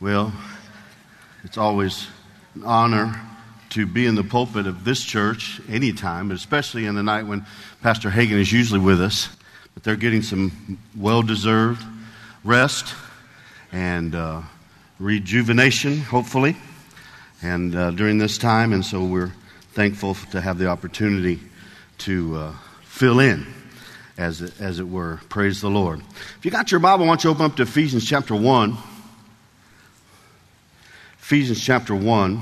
Well, it's always an honor to be in the pulpit of this church anytime, but especially in the night when Pastor Hagan is usually with us. But they're getting some well-deserved rest and rejuvenation, hopefully, and during this time. And so we're thankful to have the opportunity to fill in, as it were. Praise the Lord. If you got your Bible, I want you to open up to Ephesians chapter 1. Ephesians chapter 1.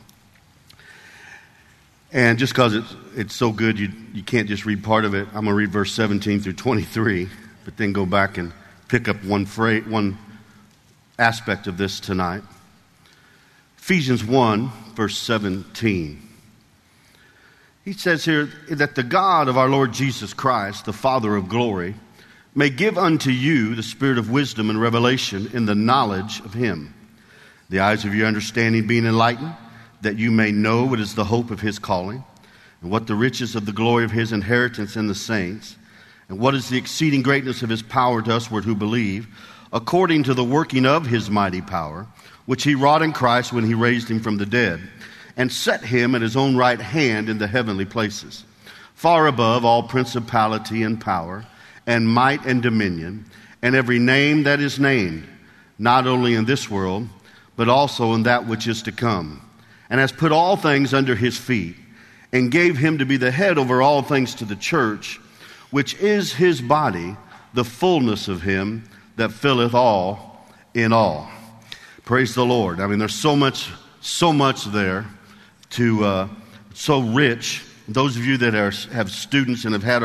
And just because it's so good, you can't just read part of it. I'm going to read verse 17 through 23, but then go back and pick up one aspect of this tonight. Ephesians 1, verse 17. He says here that the God of our Lord Jesus Christ, the Father of glory, may give unto you the spirit of wisdom and revelation in the knowledge of Him, the eyes of your understanding being enlightened, that you may know what is the hope of His calling, and what the riches of the glory of His inheritance in the saints, and what is the exceeding greatness of His power to usward who believe, according to the working of His mighty power, which He wrought in Christ when He raised Him from the dead, and set Him at His own right hand in the heavenly places, far above all principality and power, and might and dominion, and every name that is named, not only in this world, but also in that which is to come, and has put all things under His feet, and gave Him to be the head over all things to the church, which is His body, the fullness of Him that filleth all in all. Praise the Lord. I mean, there's so much there to so rich. Those of you that have students and have had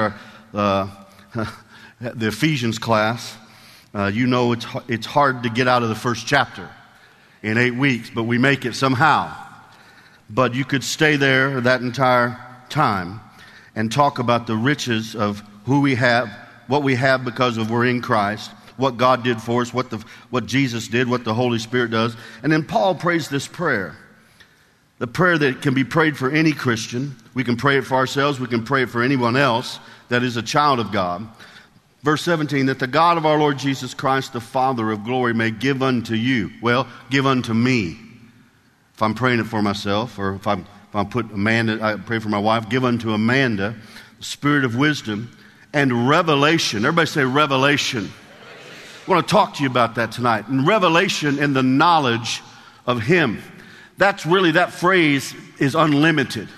the Ephesians class, you know it's hard to get out of the first chapter in 8 weeks, but we make it somehow. But you could stay there that entire time and talk about the riches of who we have, what we have because of we're in Christ, what God did for us, what Jesus did, what the Holy Spirit does. And then Paul prays this prayer, the prayer that can be prayed for any Christian. We can pray it for ourselves. We can pray it for anyone else that is a child of God. Verse 17, that the God of our Lord Jesus Christ, the Father of glory, may give unto you. Well, give unto me. If I'm praying it for myself, or if I put Amanda, I pray for my wife, give unto Amanda the spirit of wisdom and revelation. Everybody say revelation. I want to talk to you about that tonight. And revelation in the knowledge of Him. That phrase is unlimited.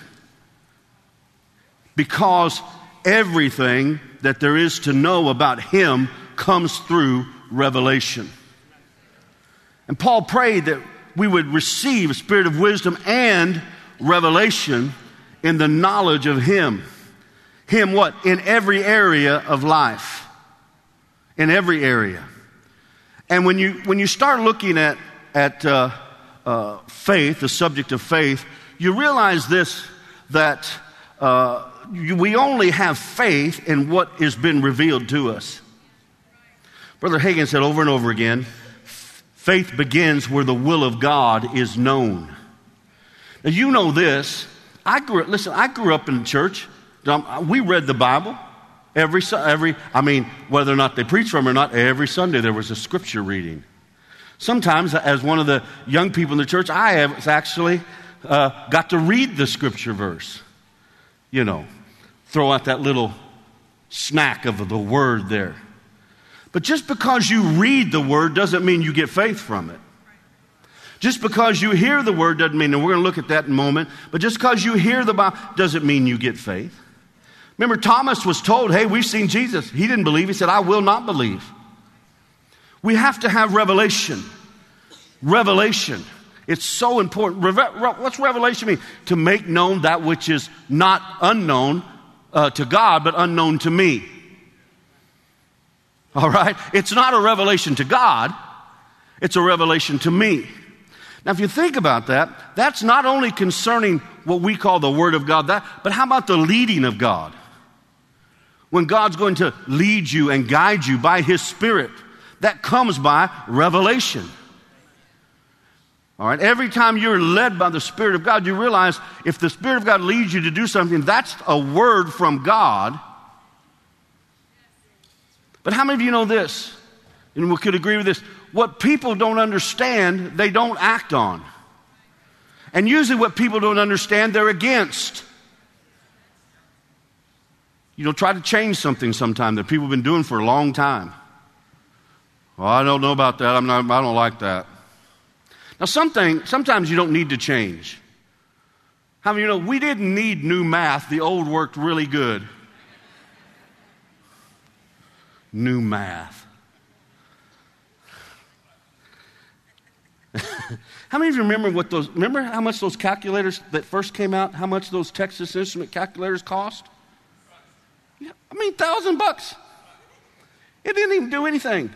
Because everything that there is to know about Him comes through revelation. And Paul prayed that we would receive a spirit of wisdom and revelation in the knowledge of Him. Him what? In every area of life. In every area. And when you start looking at faith, the subject of faith, you realize this, that we only have faith in what has been revealed to us. Brother Hagan said over and over again, faith begins where the will of God is known. Now you know this. I grew up in church. We read the Bible whether or not they preached from it or not, every Sunday there was a scripture reading. Sometimes, as one of the young people in the church, I have actually got to read the scripture verse. You know, throw out that little snack of the word there. But just because you read the word doesn't mean you get faith from it. Just because you hear the word doesn't mean, and we're going to look at that in a moment, but just because you hear the Bible doesn't mean you get faith. Remember, Thomas was told, hey, we've seen Jesus. He didn't believe. He said, I will not believe. We have to have revelation. Revelation. It's so important. What's revelation mean? To make known that which is not unknown to God, but unknown to me. All right? It's not a revelation to God. It's a revelation to me. Now, if you think about that, that's not only concerning what we call the Word of God, but how about the leading of God? When God's going to lead you and guide you by His Spirit, that comes by revelation. All right, every time you're led by the Spirit of God, you realize if the Spirit of God leads you to do something, that's a word from God. But how many of you know this? And we could agree with this. what people don't understand, they don't act on. And usually what people don't understand, they're against. Try to change something sometime that people have been doing for a long time. Well, I don't know about that. I don't like that. Now, sometimes you don't need to change. How many of you know we didn't need new math? The old worked really good. New math. How many of you remember how much those calculators that first came out, how much those Texas Instrument calculators cost? Yeah, $1,000. It didn't even do anything.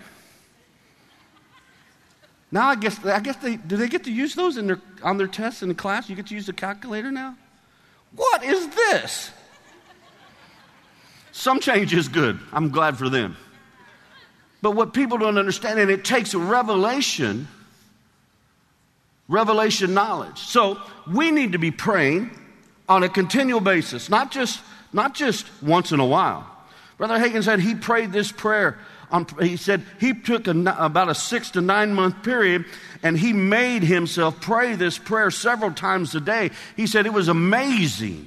Now I guess do they get to use those on their tests in the class? You get to use the calculator now? What is this? Some change is good. I'm glad for them. But what people don't understand, and it takes revelation knowledge. So we need to be praying on a continual basis, not just once in a while. Brother Hagin said he prayed this prayer. He said he took about a 6 to 9 month period, and he made himself pray this prayer several times a day. He said it was amazing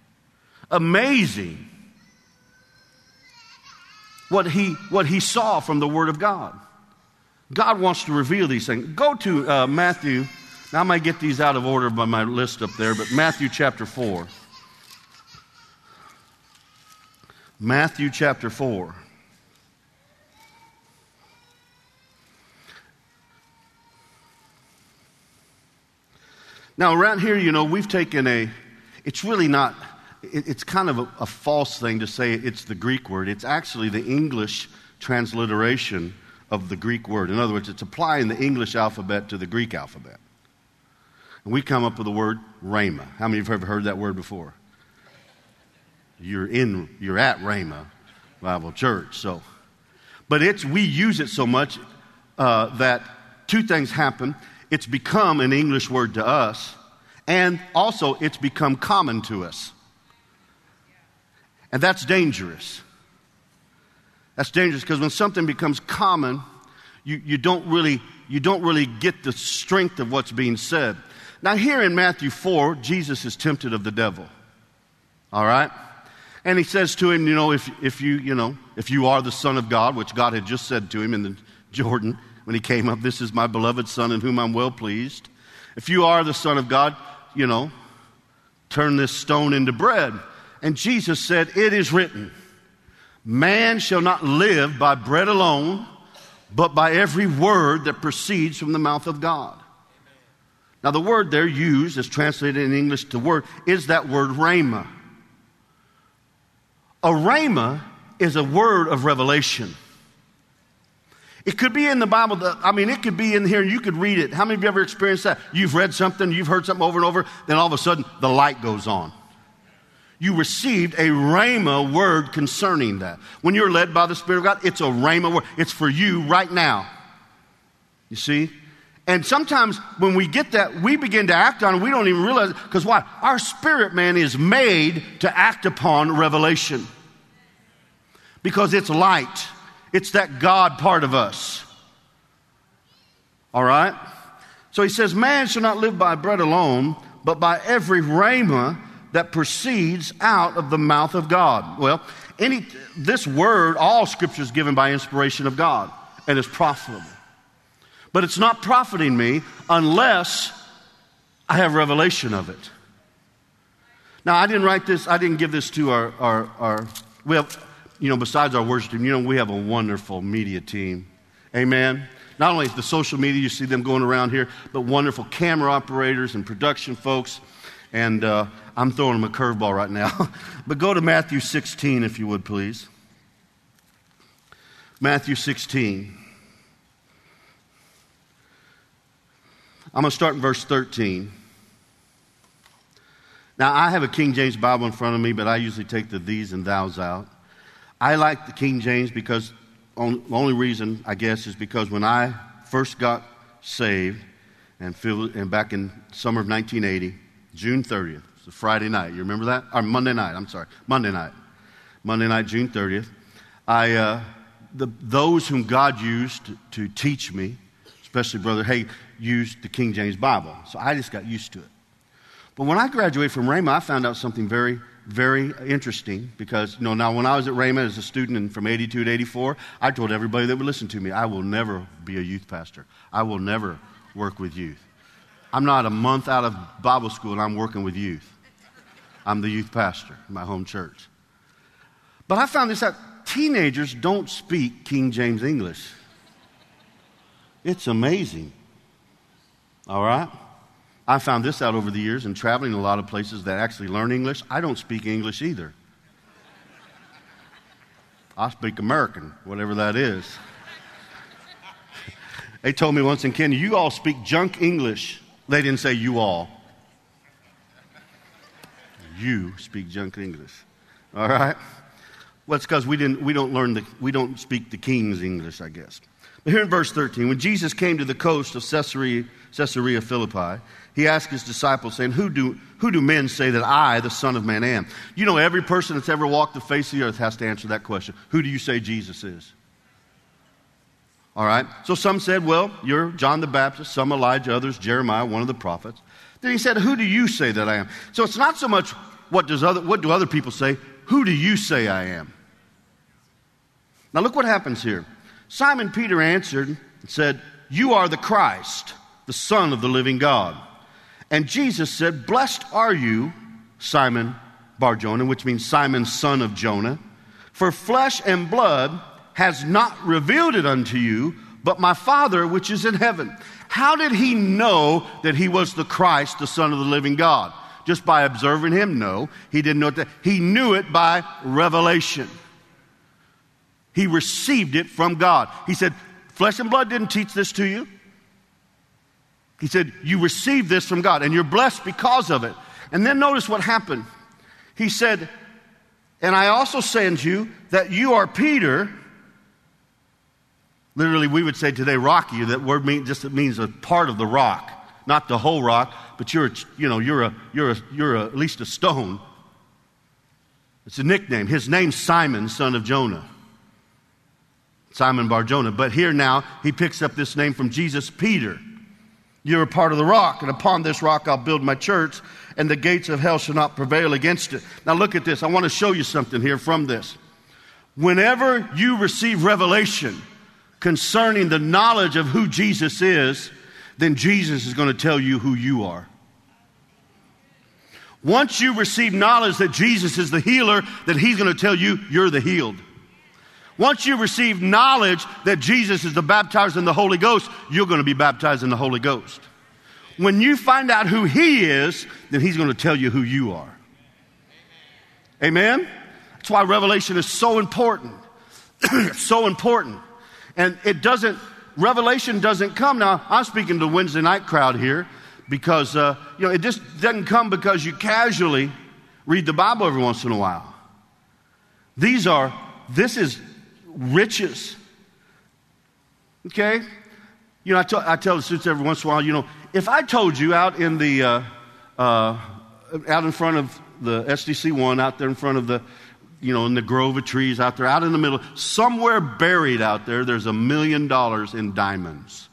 what he saw from the Word of God. God wants to reveal these things. Go to Matthew. Now I might get these out of order by my list up there, but Matthew chapter 4. Matthew chapter 4. Now, around here, we've taken it's really not, it's kind of a false thing to say it's the Greek word. It's actually the English transliteration of the Greek word. In other words, it's applying the English alphabet to the Greek alphabet. And we come up with the word rhema. How many of you have ever heard that word before? You're at Rhema Bible Church. But we use it so much that two things happen. It's become an English word to us, and also it's become common to us. And that's dangerous. That's dangerous because when something becomes common, you don't really get the strength of what's being said. Now here in Matthew 4, Jesus is tempted of the devil. All right? And he says to him, if you are the Son of God, which God had just said to him in the Jordan when he came up, this is my beloved Son in whom I'm well pleased. If you are the Son of God, turn this stone into bread. And Jesus said, it is written, man shall not live by bread alone, but by every word that proceeds from the mouth of God. Now the word there used, as translated in English to word, is that word rhema. A rhema is a word of revelation. It could be in the Bible. It could be in here. You could read it. How many of you ever experienced that? You've read something, you've heard something over and over, then all of a sudden the light goes on. You received a rhema word concerning that. When you're led by the Spirit of God, it's a rhema word. It's for you right now. You see? And sometimes when we get that, we begin to act on it. We don't even realize it. Because why? Our spirit man is made to act upon revelation. Because it's light. It's that God part of us. All right? So he says, man shall not live by bread alone, but by every rhema that proceeds out of the mouth of God. Well, this word, all Scripture is given by inspiration of God and is profitable. But it's not profiting me unless I have revelation of it. Now, I didn't write this. I didn't give this to our we have, besides our worship team, we have a wonderful media team. Amen. Not only the social media, you see them going around here, but wonderful camera operators and production folks. And I'm throwing them a curveball right now. But go to Matthew 16, if you would, please. Matthew 16. I'm going to start in verse 13. Now, I have a King James Bible in front of me, but I usually take the these and thous out. I like the King James because, the only reason, I guess, is because when I first got saved and back in summer of 1980, June 30th, it's a Friday night. You remember that? Or Monday night, I'm sorry. Monday night, June 30th. Those whom God used to teach me especially brother, hey, use the King James Bible. So I just got used to it. But when I graduated from Rhema, I found out something very, very interesting because, now when I was at Rhema as a student and from 82 to 84, I told everybody that would listen to me, I will never be a youth pastor. I will never work with youth. I'm not a month out of Bible school and I'm working with youth. I'm the youth pastor in my home church. But I found this out. Teenagers don't speak King James English. It's amazing. All right? I found this out over the years and traveling a lot of places that actually learn English. I don't speak English either. I speak American, whatever that is. They told me once in Kenya, you all speak junk English. They didn't say you all. You speak junk English. All right? Well, it's because we don't speak the King's English, I guess. But here in verse 13, when Jesus came to the coast of Caesarea Philippi, he asked his disciples, saying, Who do men say that I, the Son of Man, am? You know, every person that's ever walked the face of the earth has to answer that question. Who do you say Jesus is? All right? So some said, well, you're John the Baptist, some Elijah, others Jeremiah, one of the prophets. Then he said, who do you say that I am? So it's not so much what do other people say, who do you say I am? Now look what happens here. Simon Peter answered and said, you are the Christ, the Son of the living God. And Jesus said, blessed are you, Simon Bar-Jonah, which means Simon, son of Jonah, for flesh and blood has not revealed it unto you, but my Father which is in heaven. How did he know that he was the Christ, the Son of the living God? Just by observing him? No, he didn't know that. He knew it by revelation. He received it from God. He said, flesh and blood didn't teach this to you. He said, you received this from God, and you're blessed because of it. And then notice what happened. He said, and I also say unto you that you are Peter. Literally, we would say today, rocky. That word means a part of the rock, not the whole rock. But you're at least a stone. It's a nickname. His name's Simon, son of Jonah. Simon Bar-Jonah. But here now, he picks up this name from Jesus, Peter. You're a part of the rock, and upon this rock I'll build my church, and the gates of hell shall not prevail against it. Now look at this. I want to show you something here from this. Whenever you receive revelation concerning the knowledge of who Jesus is, then Jesus is going to tell you who you are. Once you receive knowledge that Jesus is the healer, then he's going to tell you you're the healed. Once you receive knowledge that Jesus is the baptizer in the Holy Ghost, you're going to be baptized in the Holy Ghost. When you find out who he is, then he's going to tell you who you are. Amen? That's why revelation is so important. So important. And revelation doesn't come. Now, I'm speaking to the Wednesday night crowd here because, it just doesn't come because you casually read the Bible every once in a while. This is riches. Okay? I tell the students every once in a while, if I told you out in front of the SDC1, out there in front of the, in the grove of trees out there, out in the middle, somewhere buried out there, there's $1 million in diamonds.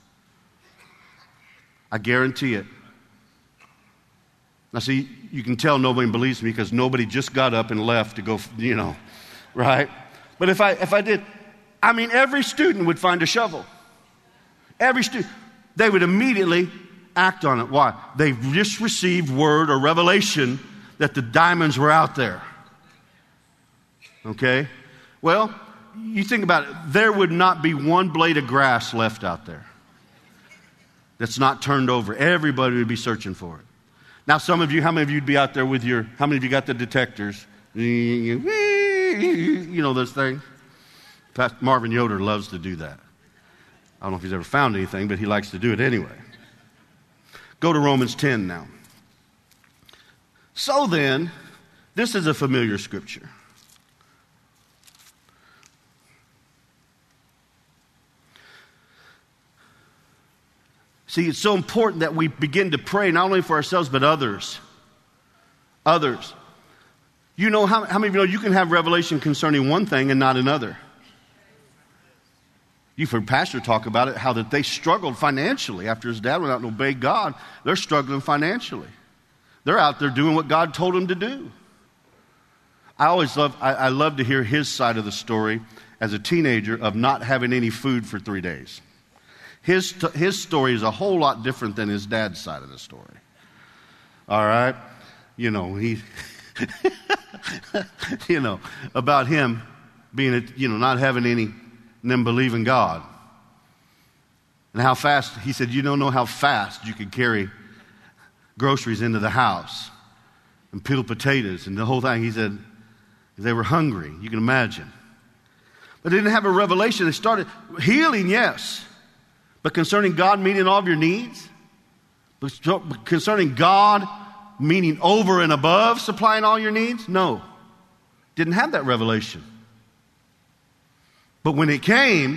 I guarantee it. Now see, you can tell nobody believes me because nobody just got up and left to go, right? But if I did, every student would find a shovel. Every student. They would immediately act on it. Why? They've just received word or revelation that the diamonds were out there. Okay? Well, you think about it. There would not be one blade of grass left out there that's not turned over. Everybody would be searching for it. Now, how many of you would be out there with how many of you got the detectors? Those things. Pastor Marvin Yoder loves to do that. I don't know if he's ever found anything, but he likes to do it anyway. Go to Romans 10 now. So then, this is a familiar scripture. See, it's so important that we begin to pray not only for ourselves, but others. Others. How many of you know you can have revelation concerning one thing and not another? You've heard Pastor talk about it, how that they struggled financially after his dad went out and obeyed God. They're struggling financially. They're out there doing what God told them to do. I love to hear his side of the story as a teenager of not having any food for 3 days. His story is a whole lot different than his dad's side of the story. All right? He, about him being, not having any, and then believing God. And how fast, he said, you don't know how fast you could carry groceries into the house and peel potatoes and the whole thing. He said, they were hungry. You can imagine. But they didn't have a revelation. They started healing, yes. But concerning God meeting all of your needs, but concerning God meaning over and above supplying all your needs, no. Didn't have that revelation. But when it came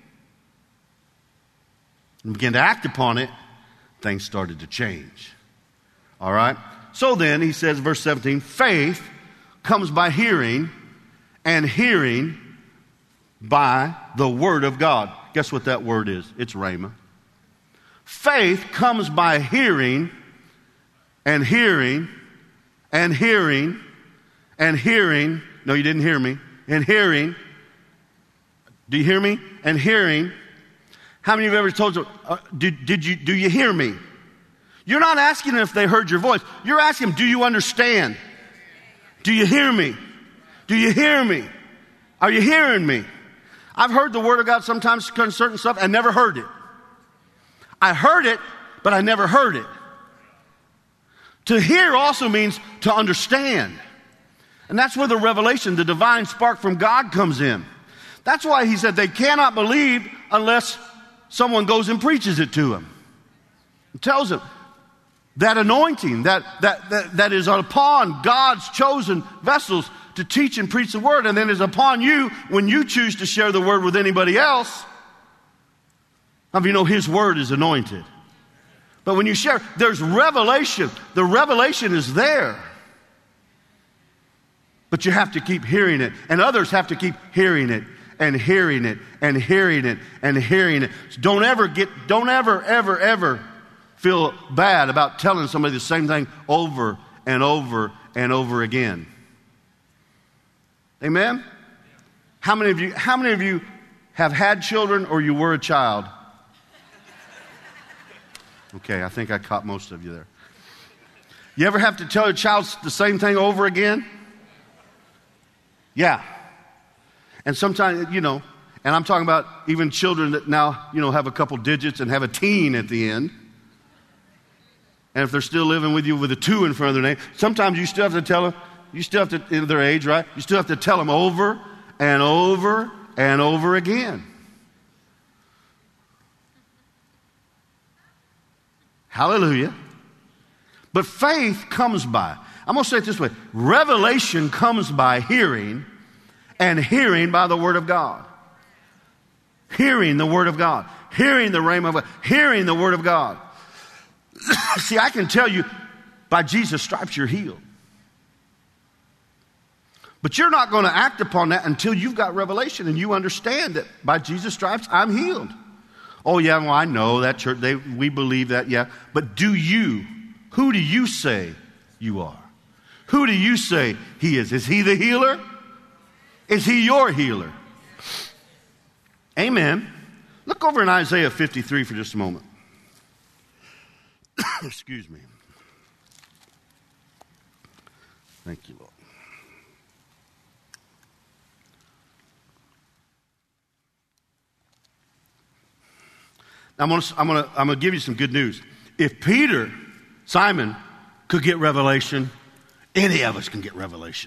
and began to act upon it, things started to change. All right? So then, he says, verse 17, faith comes by hearing, and hearing by the word of God. Guess what that word is? It's rhema. Faith comes by hearing, and hearing, and hearing, and hearing. No, you didn't hear me. And hearing. Do you hear me? And hearing. How many of you have ever told them, do you hear me? You're not asking if they heard your voice. You're asking them, do you understand? Do you hear me? Do you hear me? Are you hearing me? I've heard the word of God sometimes concerning stuff and never heard it. I heard it, but I never heard it. To hear also means to understand. And that's where the revelation, the divine spark from God comes in. That's why he said they cannot believe unless someone goes and preaches it to them. It tells them that anointing that is upon God's chosen vessels to teach and preach the word, and then is upon you when you choose to share the word with anybody else. How many of you know his word is anointed? But when you share, there's revelation. The revelation is there. But you have to keep hearing it. And others have to keep hearing it and hearing it and hearing it and hearing it. So don't ever feel bad about telling somebody the same thing over and over and over again. Amen? How many of you have had children or you were a child? Okay, I think I caught most of you there. You ever have to tell your child the same thing over again? Yeah. And sometimes, and I'm talking about even children that now, have a couple digits and have a teen at the end. And if they're still living with you with a 2 in front of their name, sometimes you still have to tell them, in their age, right? You still have to tell them over and over and over again. Hallelujah. But faith comes by. I'm going to say it this way. Revelation comes by hearing, and hearing by the word of God. Hearing the word of God. Hearing the rhema of God. Hearing the word of God. See, I can tell you, by Jesus' stripes you're healed. But you're not going to act upon that until you've got revelation and you understand that by Jesus' stripes I'm healed. Oh yeah, well I know that church, we believe that, yeah. But who do you say you are? Who do you say he is? Is he the healer? Is he your healer? Amen. Look over in Isaiah 53 for just a moment. Excuse me. Thank you, Lord. I'm going to give you some good news. If Simon could get revelation, any of us can get revelation.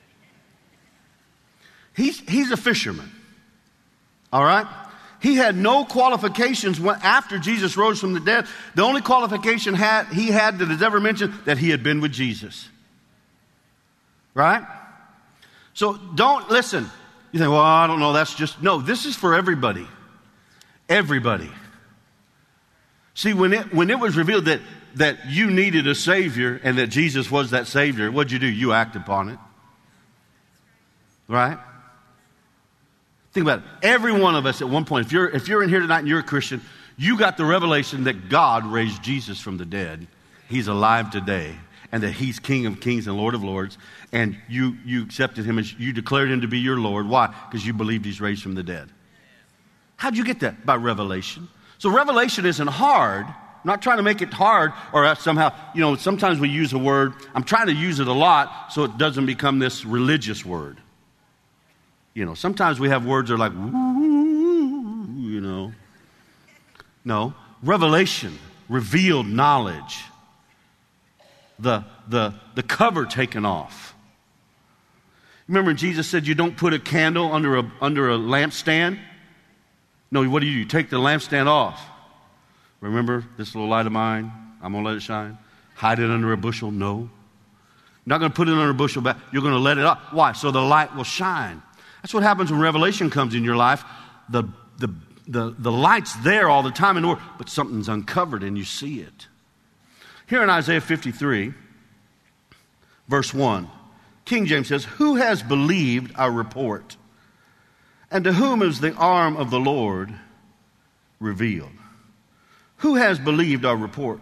He's a fisherman. All right? He had no qualifications after Jesus rose from the dead. The only qualification he had that is ever mentioned, that he had been with Jesus. Right? So don't listen. You think, well, I don't know, no, this is for everybody. Everybody. See, when it was revealed that you needed a Savior and that Jesus was that Savior, what'd you do? You acted upon it. Right? Think about it. Every one of us at one point, if you're in here tonight and you're a Christian, you got the revelation that God raised Jesus from the dead. He's alive today. And that he's King of Kings and Lord of Lords. And you accepted him as you declared him to be your Lord. Why? Because you believed he's raised from the dead. How'd you get that? By revelation. So revelation isn't hard. I'm not trying to make it hard or somehow, sometimes we use a word. I'm trying to use it a lot so it doesn't become this religious word. Sometimes we have words that are like, woo, No, revelation, revealed knowledge. The cover taken off. Remember Jesus said you don't put a candle under a lampstand? No, what do? You take the lampstand off. Remember this little light of mine? I'm going to let it shine. Hide it under a bushel? No. You're not going to put it under a bushel. You're going to let it off. Why? So the light will shine. That's what happens when revelation comes in your life. The light's there all the time, but something's uncovered and you see it. Here in Isaiah 53, verse 1, King James says, "Who has believed our report? And to whom is the arm of the Lord revealed?" Who has believed our report?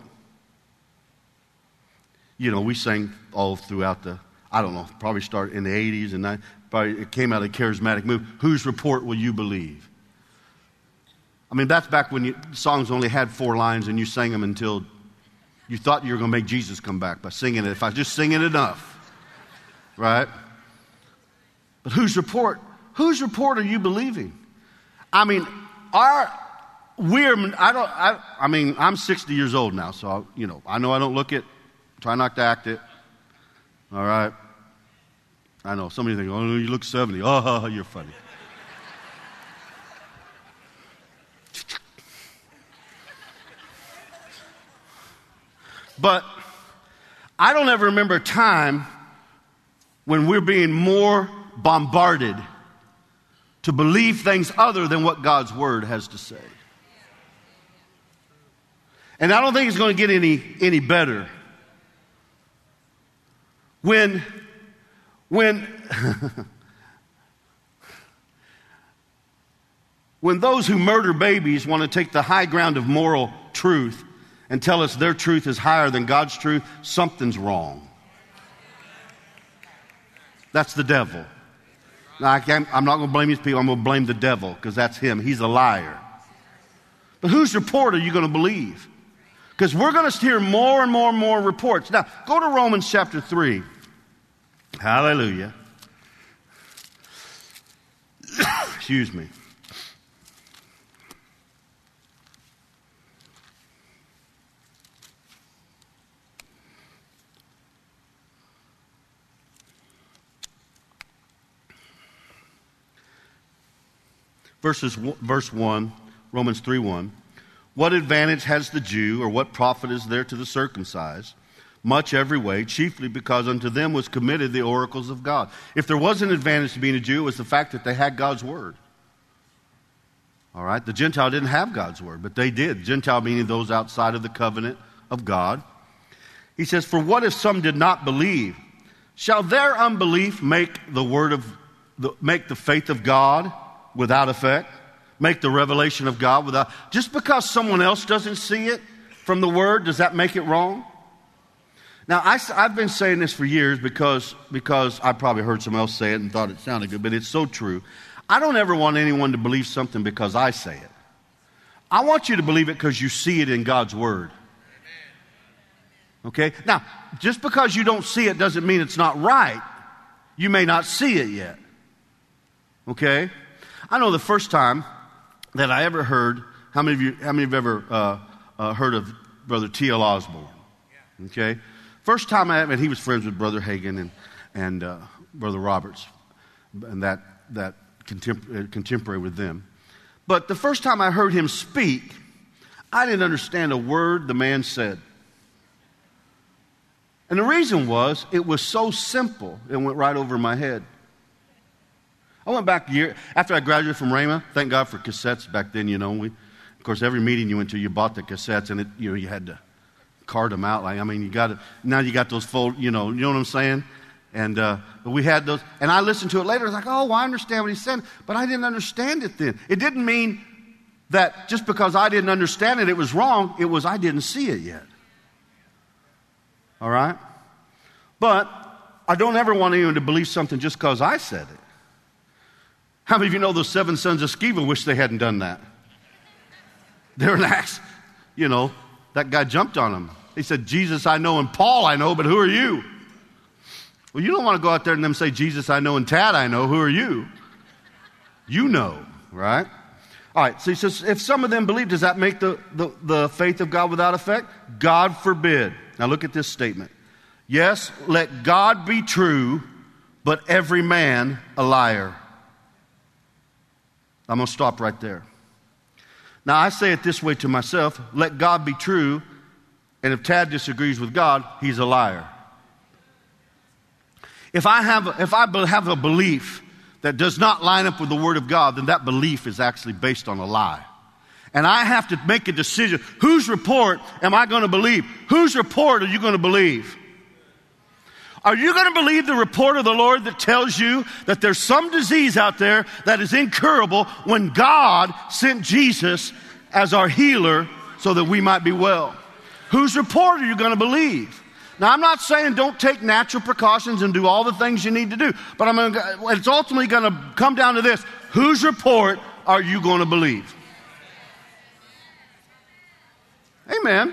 We sang all throughout probably started in the 80s, and probably it came out of the charismatic movement. Whose report will you believe? I mean, that's back when songs only had 4 lines and you sang them until you thought you were going to make Jesus come back by singing it. If I just sing it enough, right? But whose report are you believing? I mean, I'm 60 years old now, so I know I don't look it. Try not to act it. All right. I know some of you think, "Oh, you look 70." Oh, you're funny. But I don't ever remember a time when we're being more bombarded to believe things other than what God's Word has to say. And I don't think it's going to get any better. When those who murder babies want to take the high ground of moral truth and tell us their truth is higher than God's truth, something's wrong. That's the devil. Now, I'm not going to blame these people. I'm going to blame the devil because that's him. He's a liar. But whose report are you going to believe? Because we're going to hear more and more and more reports. Now, go to Romans chapter 3. Hallelujah. Excuse me. Verse 1, Romans 3:1. "What advantage has the Jew, or what profit is there to the circumcised? Much every way, chiefly because unto them was committed the oracles of God." If there was an advantage to being a Jew, it was the fact that they had God's Word. All right? The Gentile didn't have God's Word, but they did. Gentile meaning those outside of the covenant of God. He says, "For what if some did not believe? Shall their unbelief make the faith of God without effect? Make the revelation of God without..." Just because someone else doesn't see it from the Word, does that make it wrong? Now, I've been saying this for years because I probably heard someone else say it and thought it sounded good, but it's so true. I don't ever want anyone to believe something because I say it. I want you to believe it because you see it in God's Word. Okay? Now, just because you don't see it doesn't mean it's not right. You may not see it yet. Okay? I know the first time that I ever heard, how many of you have ever heard of Brother T.L. Osborne? Okay? First time I ever, and he was friends with Brother Hagin and Brother Roberts, and that contemporary with them. But the first time I heard him speak, I didn't understand a word the man said. And the reason was, it was so simple, it went right over my head. I went back a year, after I graduated from Rhema, thank God for cassettes back then, of course, every meeting you went to, you bought the cassettes, and you had to cart them out. Now you got those fold, you know what I'm saying? But we had those, and I listened to it later. I was like, oh, well, I understand what he's saying, but I didn't understand it then. It didn't mean that just because I didn't understand it, it was wrong. It was I didn't see it yet. All right? But I don't ever want anyone to believe something just because I said it. How many of you know those 7 sons of Sceva wish they hadn't done that? They're an axe. You know, that guy jumped on them. He said, Jesus I know and Paul I know, but who are you? Well, you don't want to go out there and them say, Jesus I know and Tad I know. Who are you? You know, right? All right, so he says, if some of them believe, does that make the faith of God without effect? God forbid. Now look at this statement. Yes, let God be true, but every man a liar. I'm going to stop right there. Now, I say it this way to myself. Let God be true, and if Tad disagrees with God, he's a liar. If I have a belief that does not line up with the Word of God, then that belief is actually based on a lie. And I have to make a decision. Whose report am I going to believe? Whose report are you going to believe? Are you going to believe the report of the Lord that tells you that there's some disease out there that is incurable when God sent Jesus as our healer so that we might be well? Whose report are you going to believe? Now, I'm not saying don't take natural precautions and do all the things you need to do, but it's ultimately going to come down to this. Whose report are you going to believe? Amen.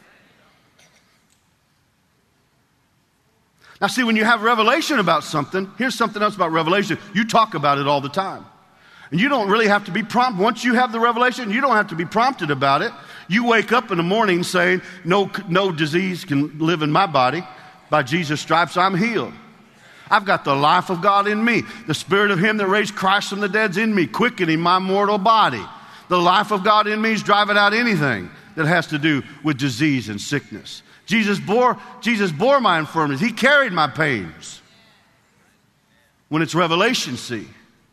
Now see, when you have revelation about something, here's something else about revelation. You talk about it all the time. And you don't really have to be prompted. Once you have the revelation, you don't have to be prompted about it. You wake up in the morning saying, no disease can live in my body. By Jesus' stripes, I'm healed. I've got the life of God in me. The Spirit of Him that raised Christ from the dead's in me, quickening my mortal body. The life of God in me is driving out anything that has to do with disease and sickness. Jesus bore my infirmities. He carried my pains. When it's revelation, see.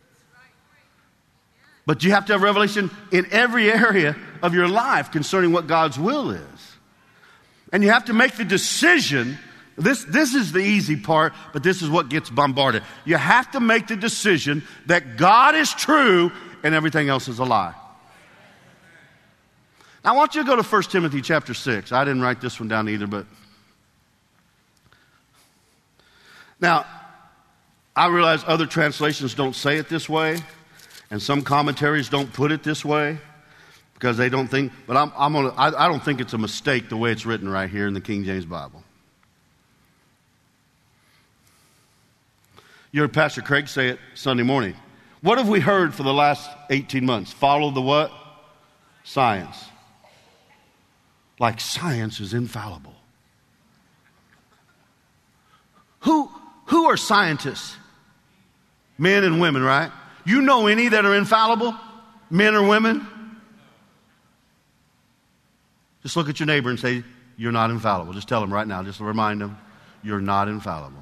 But you have to have revelation in every area of your life concerning what God's will is. And you have to make the decision. This is the easy part, but this is what gets bombarded. You have to make the decision that God is true and everything else is a lie. I want you to go to 1 Timothy chapter 6. I didn't write this one down either, but now, I realize other translations don't say it this way, and some commentaries don't put it this way because they don't think, but I don't think it's a mistake the way it's written right here in the King James Bible. You heard Pastor Craig say it Sunday morning. What have we heard for the last 18 months? Follow the what? Science. Like science is infallible. Who are scientists? Men and women, right? You know any that are infallible? Men or women? Just look at your neighbor and say, you're not infallible. Just tell them right now. Just remind them, you're not infallible.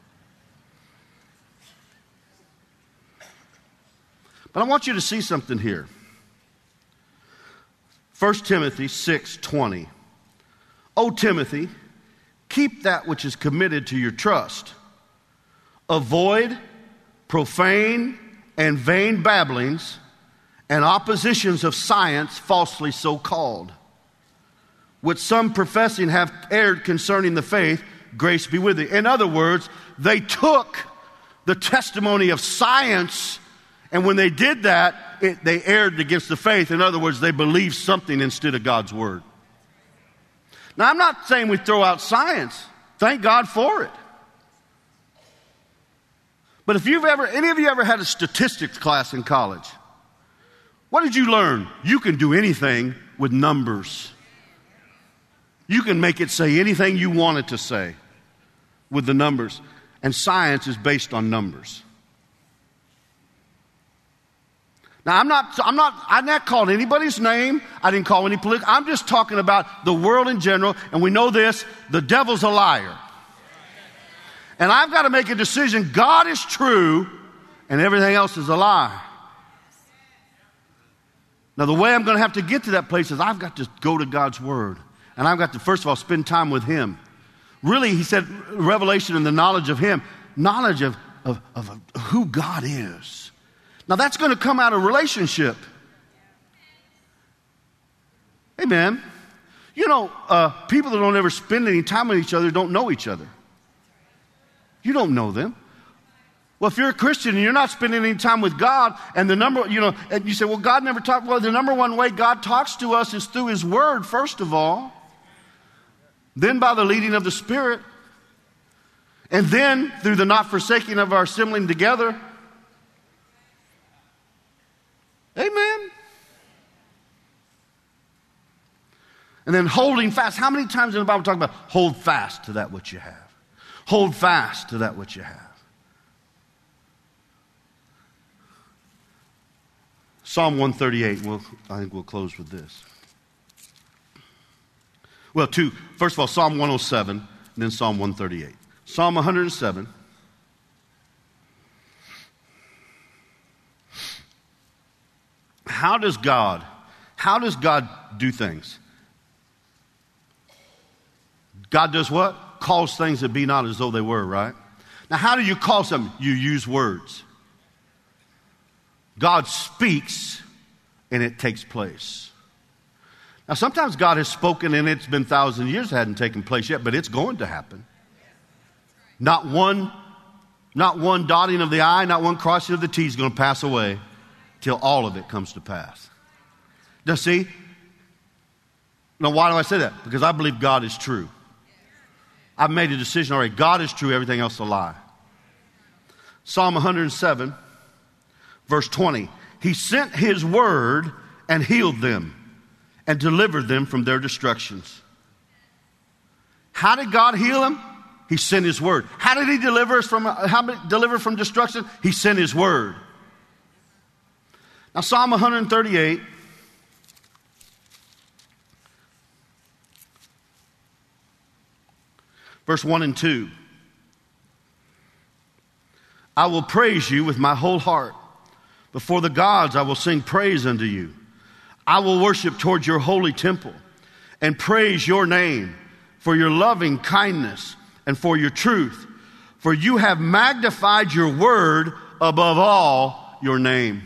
But I want you to see something here. 1 Timothy 6:20. O Timothy, keep that which is committed to your trust. Avoid profane and vain babblings and oppositions of science falsely so called, which some professing have erred concerning the faith, grace be with thee. In other words, they took the testimony of science, and when they did that, they erred against the faith. In other words, they believed something instead of God's word. Now, I'm not saying we throw out science. Thank God for it. But if any of you ever had a statistics class in college, what did you learn? You can do anything with numbers. You can make it say anything you want it to say with the numbers. And science is based on numbers. Now, I'm not calling anybody's name. I didn't call any political. I'm just talking about the world in general. And we know this, the devil's a liar. And I've got to make a decision. God is true and everything else is a lie. Now, the way I'm going to have to get to that place is I've got to go to God's word. And I've got to, first of all, spend time with Him. Really, he said, revelation and the knowledge of Him. knowledge of who God is. Now that's going to come out of relationship. Amen. You know, people that don't ever spend any time with each other don't know each other. You don't know them. Well, if you're a Christian and you're not spending any time with God, and and you say, well, God never talked. Well, the number one way God talks to us is through His Word, first of all. Then by the leading of the Spirit. And then through the not forsaking of our assembling together. Amen. And then holding fast. How many times in the Bible talk about hold fast to that which you have? Hold fast to that which you have. Psalm 138. I think we'll close with this. Well, first of all, Psalm 107, and then Psalm 138. Psalm 107. How does God do things? God does what? Calls things that be not as though they were, right? Now, how do you call something? You use words. God speaks, and it takes place. Now, sometimes God has spoken, and it's been 1,000 years, it hadn't taken place yet, but it's going to happen. Not one dotting of the I, not one crossing of the T is going to pass away till all of it comes to pass. Now, see? Now, why do I say that? Because I believe God is true. I've made a decision already. God is true, everything else is a lie. Psalm 107, verse 20. He sent His word and healed them and delivered them from their destructions. How did God heal them? He sent His word. How did He deliver from destruction? He sent His word. Now, Psalm 138. Verse 1 and 2. I will praise you with my whole heart. Before the gods I will sing praise unto you. I will worship towards your holy temple and praise your name for your loving kindness and for your truth. For you have magnified your word above all your name.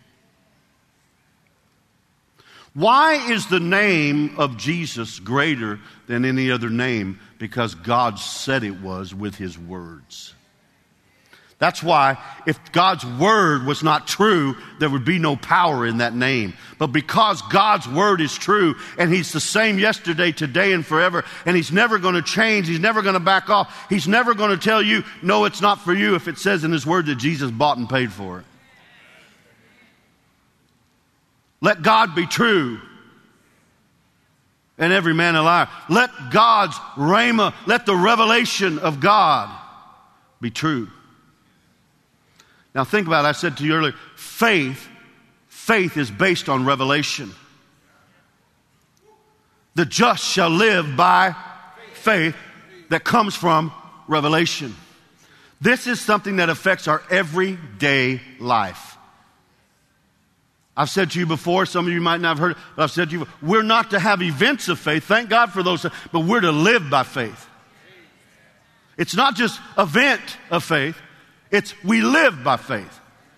Why is the name of Jesus greater than any other name? Because God said it was with His words. That's why if God's word was not true, there would be no power in that name. But because God's word is true, and He's the same yesterday, today, and forever, and He's never going to change, He's never going to back off, He's never going to tell you, no, it's not for you, if it says in His word that Jesus bought and paid for it. Let God be true, and every man a liar. Let God's rhema, let the revelation of God be true. Now think about it. I said to you earlier, faith is based on revelation. The just shall live by faith that comes from revelation. This is something that affects our everyday life. I've said to you before, some of you might not have heard it, but I've said to you, we're not to have events of faith. Thank God for those, but we're to live by faith. It's not just event of faith. It's we live by faith.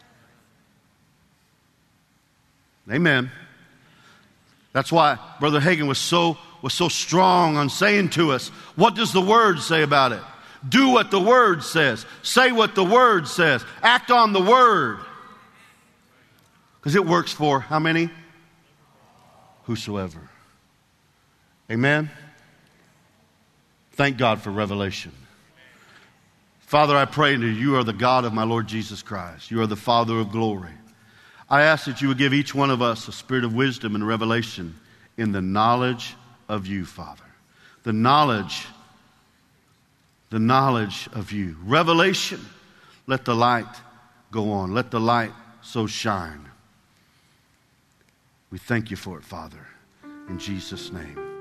Amen. That's why Brother Hagin was so strong on saying to us, what does the Word say about it? Do what the Word says. Say what the Word says. Act on the Word. Because it works for how many? Whosoever. Amen. Thank God for revelation. Father, I pray to you, you are the God of my Lord Jesus Christ. You are the Father of glory. I ask that you would give each one of us a spirit of wisdom and revelation in the knowledge of you, Father. The knowledge of you. Revelation. Let the light go on. Let the light so shine. We thank you for it, Father. In Jesus' name.